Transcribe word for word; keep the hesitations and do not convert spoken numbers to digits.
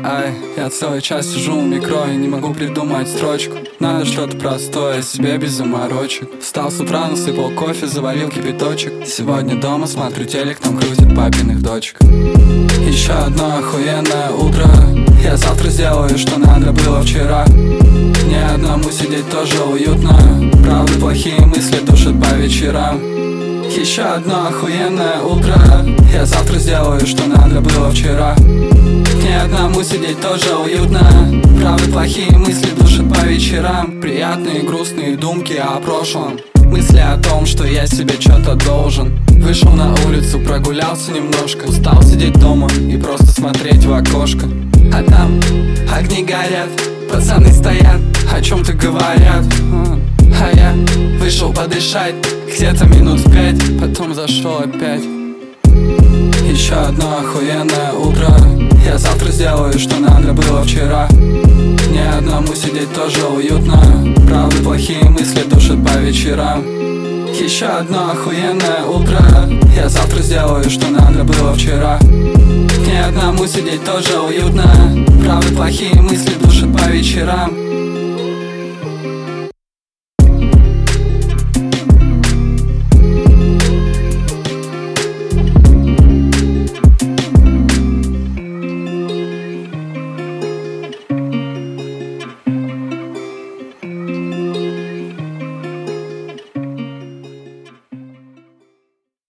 Ай, я целый час сижу у микро и не могу придумать строчку. Надо что-то простое, себе без заморочек. Встал с утра, насыпал кофе, заварил кипяточек. Сегодня дома смотрю телек, там крутит папиных дочек. Еще одно охуенное утро. Я завтра сделаю, что надо было вчера. Мне одному сидеть тоже уютно. Правда, плохие мысли душат по вечерам. Еще одно охуенное утро. Я завтра сделаю, что надо было вчера. Мне одному сидеть тоже уютно. Правда, плохие мысли душат по вечерам. Приятные грустные думки о прошлом. Мысли о том, что я себе что-то должен. Вышел на улицу, прогулялся немножко. Устал сидеть дома и просто смотреть в окошко. А там огни горят, пацаны стоят, о чем-то говорят. А я вышел подышать где-то минут в пять, потом зашел опять. Еще одно охуенное утро. Я завтра сделаю, что надо было вчера. Мне одному сидеть тоже уютно. Правда, плохие мысли душат по вечерам. Еще одно охуенное утро. Я завтра сделаю, что надо было вчера. Мне одному сидеть тоже уютно. Правда, плохие мысли душат по вечерам.